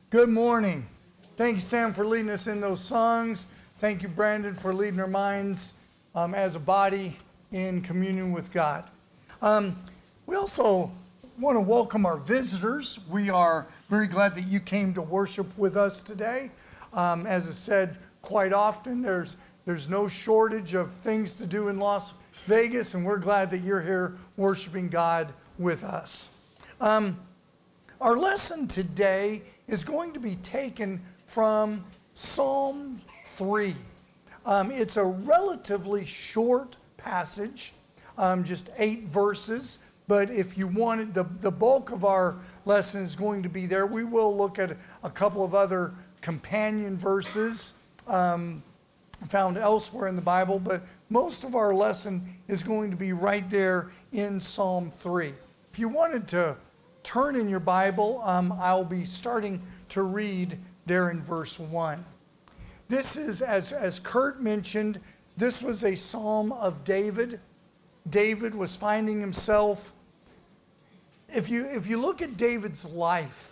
Good morning. Thank you, Sam, for leading us in those songs. Thank you, Brandon, for leading our minds as a body in communion with God. We also want to welcome our visitors. We are very glad that you came to worship with us today. As I said, quite often there's no shortage of things to do in Las Vegas, and we're glad that you're here worshiping God with us. Our lesson today is going to be taken from Psalm 3. It's a relatively short passage, just 8 verses, but if you wanted, the bulk of our lesson is going to be there. We will look at a couple of other companion verses found elsewhere in the Bible, but most of our lesson is going to be right there in Psalm 3. If you wanted to turn in your Bible, I'll be starting to read there in verse 1. This is, as Kurt mentioned, this was a psalm of David. David was finding himself, if you look at David's life,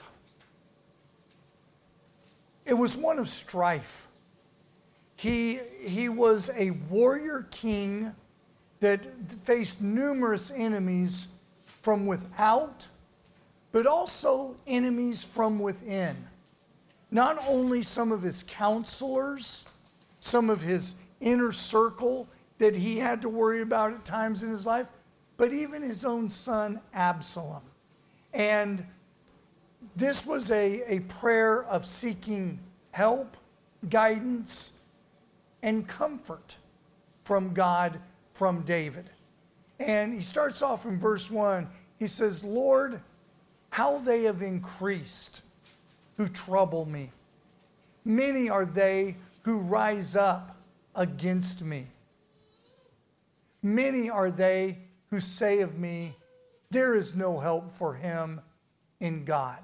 it was one of strife. He was a warrior king that faced numerous enemies from without, but also enemies from within. Not only some of his counselors, some of his inner circle that he had to worry about at times in his life, but even his own son Absalom. And this was a prayer of seeking help, guidance, and comfort from God, from David. And he starts off in verse 1. He says, Lord, how they have increased who trouble me. Many are they who rise up against me. Many are they who say of me, there is no help for him in God.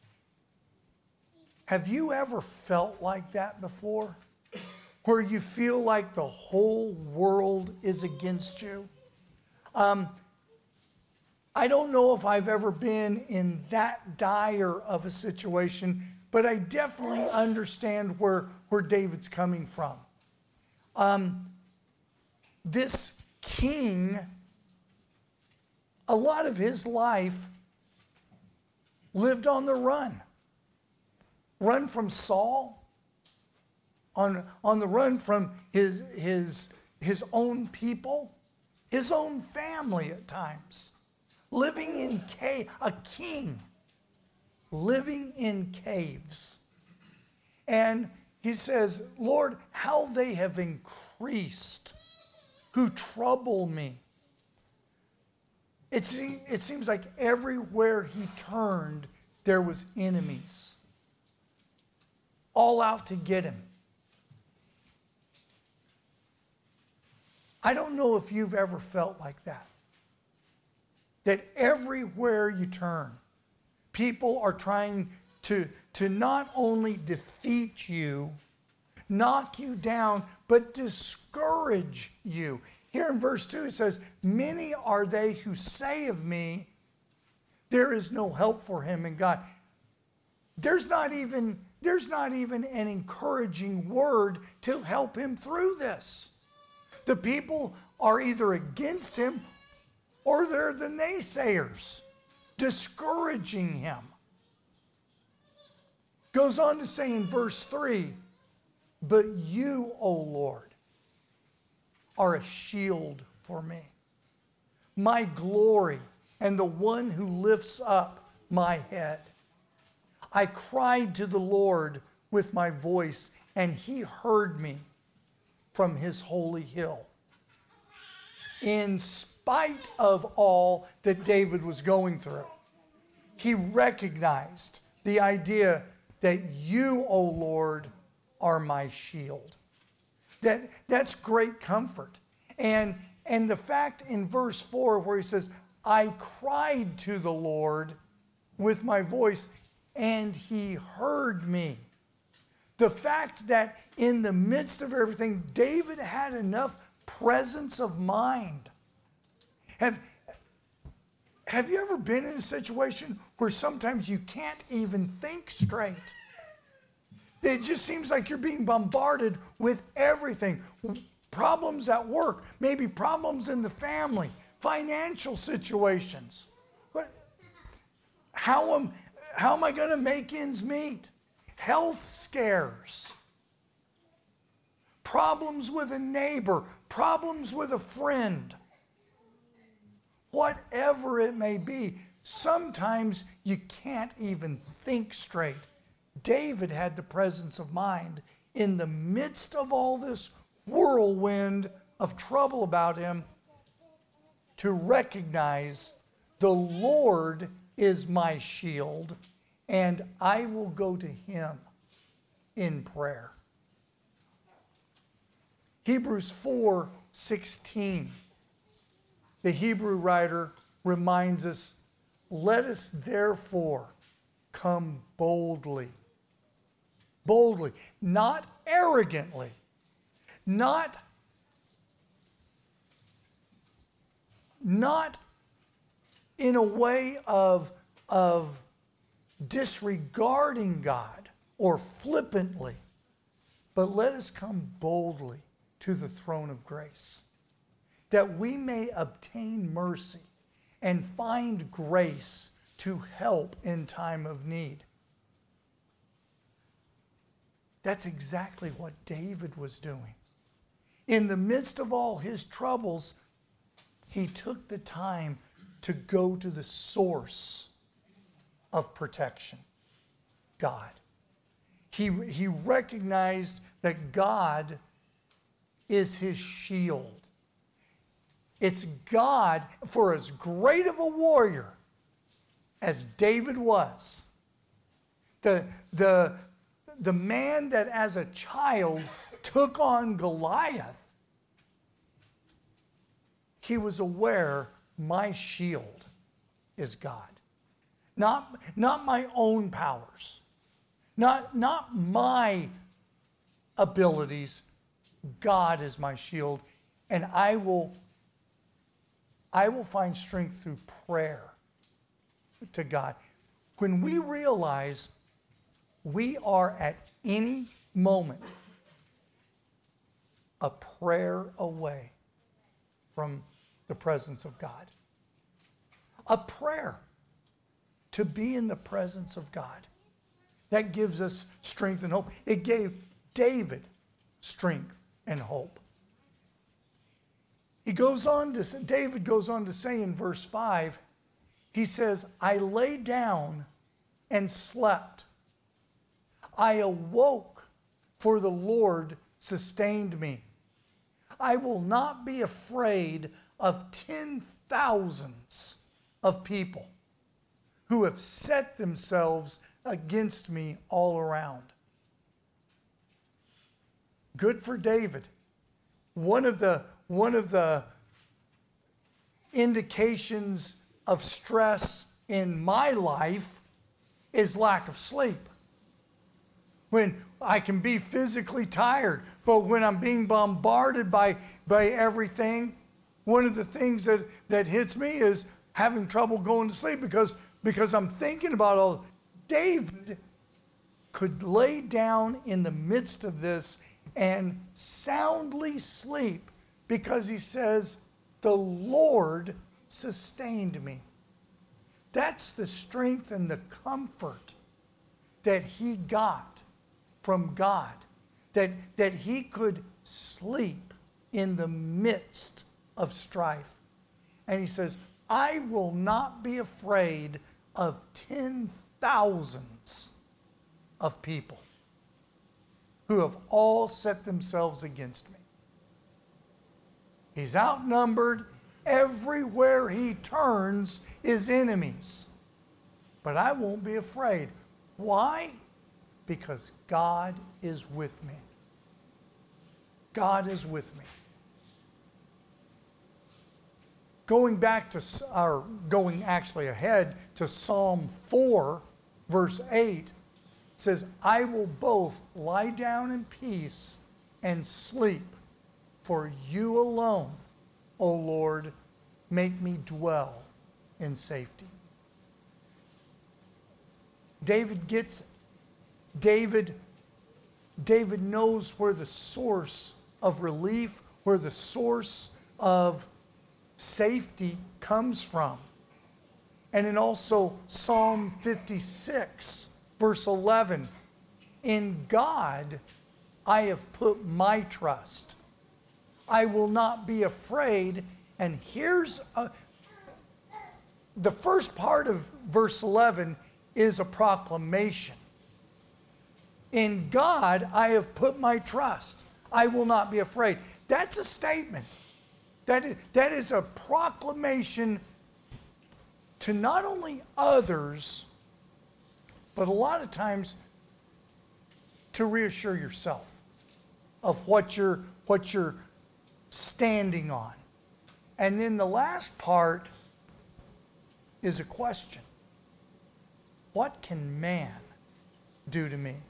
Have you ever felt like that before? Where you feel like the whole world is against you? I don't know if I've ever been in that dire of a situation, but I definitely understand where David's coming from. This king, a lot of his life lived on the run. Run from Saul, on the run from his own people, his own family at times. Living in a king living in caves. And he says, Lord, how they have increased who trouble me. It seems like everywhere he turned, there was enemies. All out to get him. I don't know if you've ever felt like that. That everywhere you turn, people are trying to not only defeat you, knock you down, but discourage you. Here in verse 2 it says, many are they who say of me, there is no help for him in God. There's not even an encouraging word to help him through this. The people are either against him or they're the naysayers, discouraging him. Goes on to say in verse 3, but you, O Lord, are a shield for me, my glory, and the one who lifts up my head. I cried to the Lord with my voice, and he heard me from his holy hill. In spite of all that David was going through, he recognized the idea that you, O Lord, are my shield. That's great comfort. And the fact in verse 4 where he says, I cried to the Lord with my voice, and he heard me. The fact that in the midst of everything, David had enough presence of mind. Have you ever been in a situation where sometimes you can't even think straight? It just seems like you're being bombarded with everything. Problems at work, maybe problems in the family, financial situations. But how am I going to make ends meet? Health scares. Problems with a neighbor, problems with a friend. Whatever it may be, sometimes you can't even think straight. David had the presence of mind in the midst of all this whirlwind of trouble about him to recognize the Lord is my shield and I will go to him in prayer. Hebrews 4:16. The Hebrew writer reminds us, let us therefore come boldly. Boldly, not arrogantly, not in a way of disregarding God or flippantly, but let us come boldly to the throne of grace, that we may obtain mercy and find grace to help in time of need. That's exactly what David was doing. In the midst of all his troubles, he took the time to go to the source of protection, God. He recognized that God is his shield. It's God, for as great of a warrior as David was, the man that as a child took on Goliath, he was aware, my shield is God. Not my own powers, not my abilities. God is my shield, and I will find strength through prayer to God. When we realize we are at any moment a prayer away from the presence of God. A prayer to be in the presence of God. That gives us strength and hope. It gave David strength and hope. David goes on to say in verse 5, he says, I lay down and slept. I awoke, for the Lord sustained me. I will not be afraid of 10,000s of people who have set themselves against me all around. Good for David. One of the indications of stress in my life is lack of sleep. When I can be physically tired, but when I'm being bombarded by everything, one of the things that hits me is having trouble going to sleep because I'm thinking about all. David could lay down in the midst of this and soundly sleep because he says, the Lord sustained me. That's the strength and the comfort that he got from God, that he could sleep in the midst of strife. And he says, I will not be afraid of 10,000s of people who have all set themselves against me. He's outnumbered. Everywhere he turns is enemies. But I won't be afraid. Why? Because God is with me. God is with me. Going actually ahead to Psalm 4, verse 8, says, I will both lie down in peace and sleep, for you alone, O Lord, make me dwell in safety. David gets it. David David knows where the source of relief, where the source of safety comes from. And then also Psalm 56, verse 11, in God I have put my trust. I will not be afraid. And here's the first part of verse 11 is a proclamation. In God I have put my trust. I will not be afraid. That's a statement. That is a proclamation to not only others, but a lot of times to reassure yourself of what you're standing on. And then the last part is a question. What can man do to me?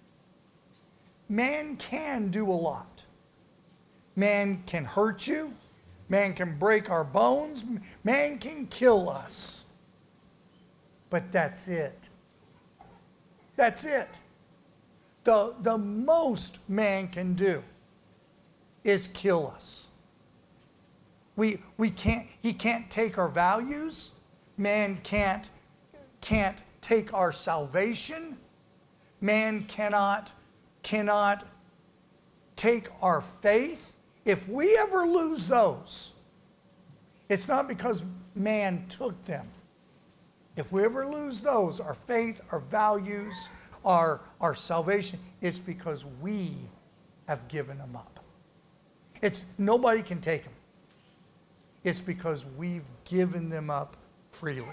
Man can do a lot. Man can hurt you. Man can break our bones. Man can kill us. But that's it. That's it. The most man can do is kill us. He can't take our values. Man can't take our salvation. Man cannot take our faith. If we ever lose those, it's not because man took them. If we ever lose those, our faith, our values, our salvation, it's because we have given them up. Nobody can take them. It's because we've given them up freely.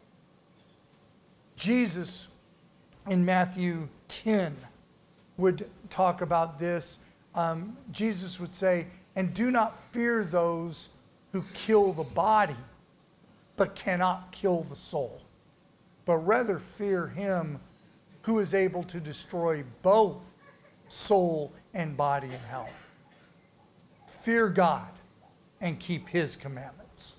Jesus in Matthew 10 would talk about this. Jesus would say, and do not fear those who kill the body, but cannot kill the soul, but rather fear him who is able to destroy both soul and body in hell. Fear God and keep his commandments.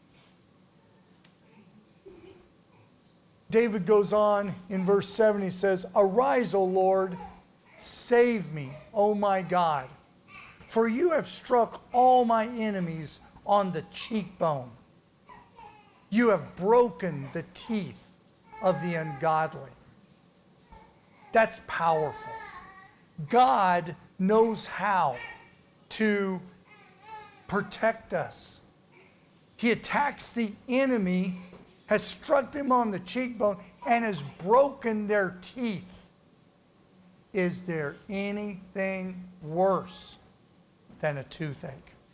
David goes on in verse 7, he says, arise, O Lord, save me, O my God, for you have struck all my enemies on the cheekbone. You have broken the teeth of the ungodly. That's powerful. God knows how to protect us. He attacks the enemy, has struck them on the cheekbone, and has broken their teeth. Is there anything worse than a toothache?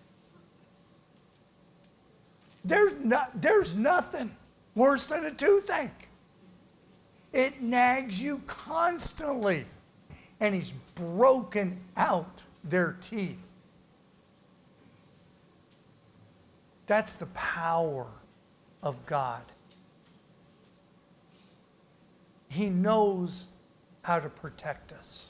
There's nothing worse than a toothache. It nags you constantly. And he's broken out their teeth. That's the power of God. He knows how to protect us.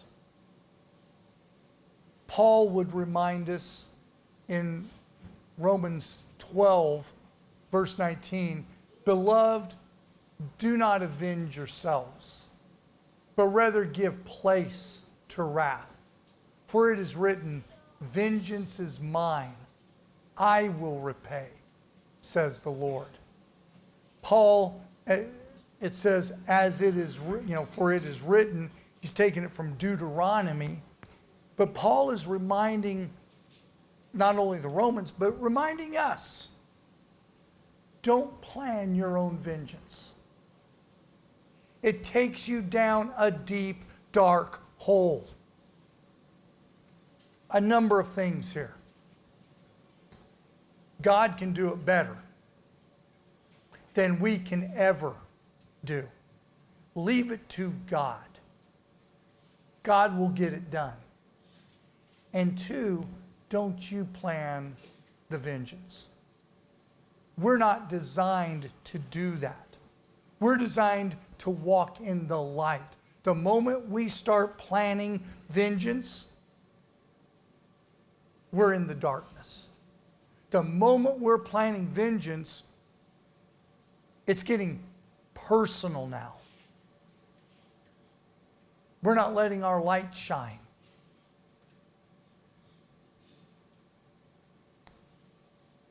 Paul would remind us in Romans 12, verse 19, beloved, do not avenge yourselves, but rather give place to wrath. For it is written, vengeance is mine, I will repay, says the Lord. Paul, it says, as it is, for it is written, he's taking it from Deuteronomy, but Paul is reminding not only the Romans, but reminding us, don't plan your own vengeance. It takes you down a deep, dark hole. A number of things here. God can do it better than we can ever do. Leave it to God. God will get it done. And two, don't you plan the vengeance. We're not designed to do that. We're designed to walk in the light. The moment we start planning vengeance, we're in the darkness. The moment we're planning vengeance, it's getting personal now. We're not letting our light shine.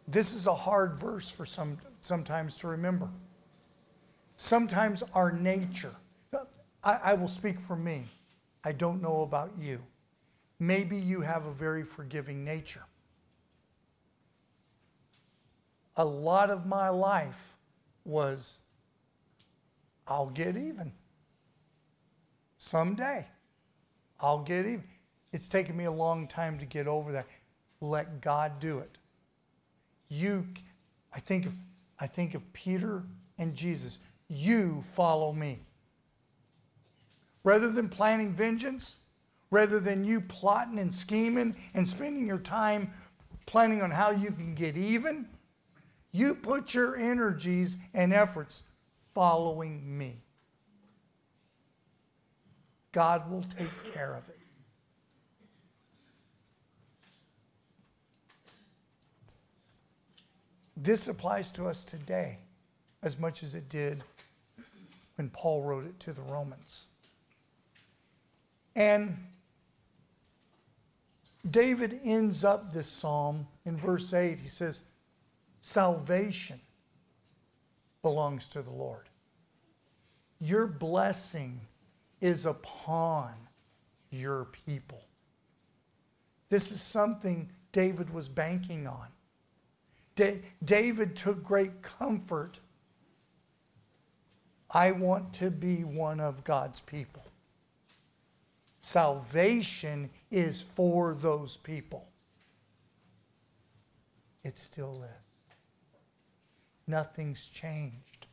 This is a hard verse for sometimes to remember. Sometimes our nature, I will speak for me. I don't know about you. Maybe you have a very forgiving nature. A lot of my life was, I'll get even. Someday, I'll get even. It's taken me a long time to get over that. Let God do it. I think of Peter and Jesus. You follow me. Rather than planning vengeance, rather than you plotting and scheming and spending your time planning on how you can get even, you put your energies and efforts following me. God will take care of it. This applies to us today as much as it did when Paul wrote it to the Romans. And David ends up this psalm in verse 8. He says, salvation belongs to the Lord. Your blessing is upon your people. This is something David was banking on. David took great comfort. I want to be one of God's people. Salvation is for those people. It still is. Nothing's changed.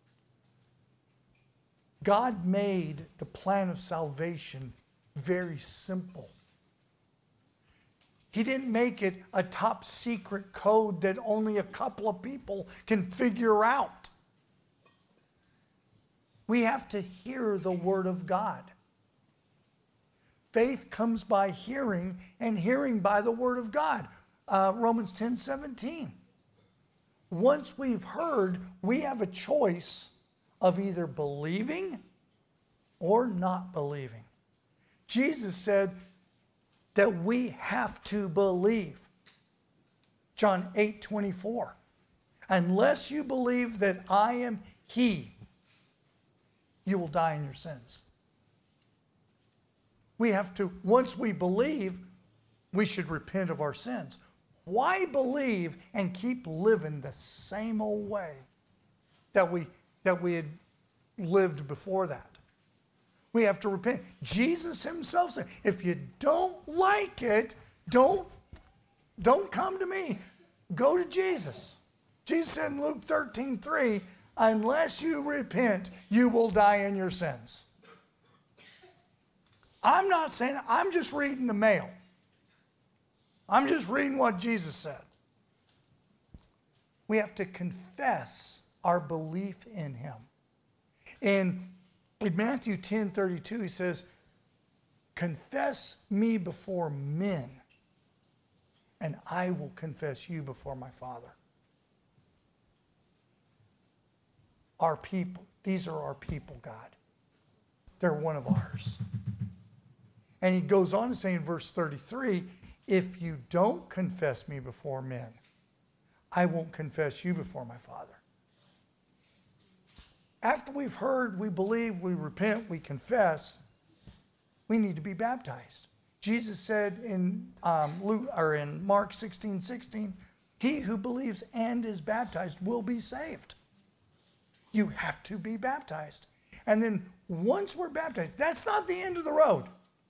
God made the plan of salvation very simple. He didn't make it a top secret code that only a couple of people can figure out. We have to hear the Word of God. Faith comes by hearing, and hearing by the Word of God. Romans 10:17. Once we've heard, we have a choice of either believing or not believing. Jesus said that we have to believe. John 8:24. Unless you believe that I am He, you will die in your sins. We have to, once we believe, we should repent of our sins. Why believe and keep living the same old way that we had lived before that? We have to repent. Jesus himself said, if you don't like it, don't come to me. Go to Jesus. Jesus said in Luke 13:3, unless you repent, you will die in your sins. I'm not saying, I'm just reading the mail. I'm just reading what Jesus said. We have to confess our belief in him. And in Matthew 10:32, he says, confess me before men, and I will confess you before my Father. Our people, these are our people, God. They're one of ours. And he goes on to say in verse 33, if you don't confess me before men, I won't confess you before my Father. After we've heard, we believe, we repent, we confess, we need to be baptized. Jesus said in Mark 16:16, he who believes and is baptized will be saved. You have to be baptized. And then once we're baptized, that's not the end of the road.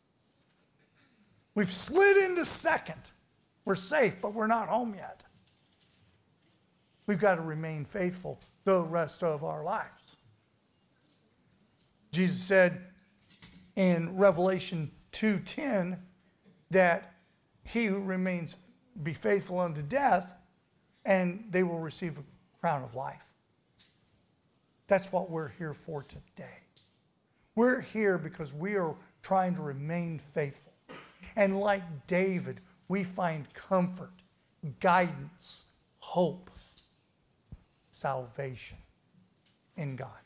We've slid into second. We're safe, but we're not home yet. We've got to remain faithful the rest of our lives. Jesus said in Revelation 2:10 that he who remains be faithful unto death, and they will receive a crown of life. That's what we're here for today. We're here because we are trying to remain faithful. And like David, we find comfort, guidance, hope, salvation in God.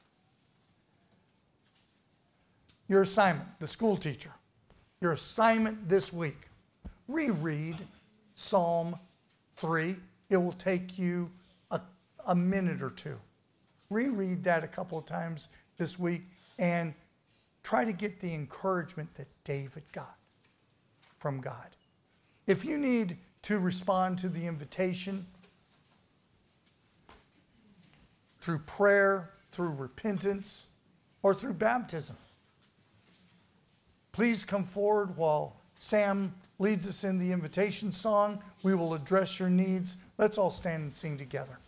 Your assignment, the school teacher, your assignment this week, reread Psalm 3 It will take you a minute or two. Reread that a couple of times this week and try to get the encouragement that David got from God. If you need to respond to the invitation through prayer, through repentance, or through baptism, please come forward while Sam leads us in the invitation song. We will address your needs. Let's all stand and sing together.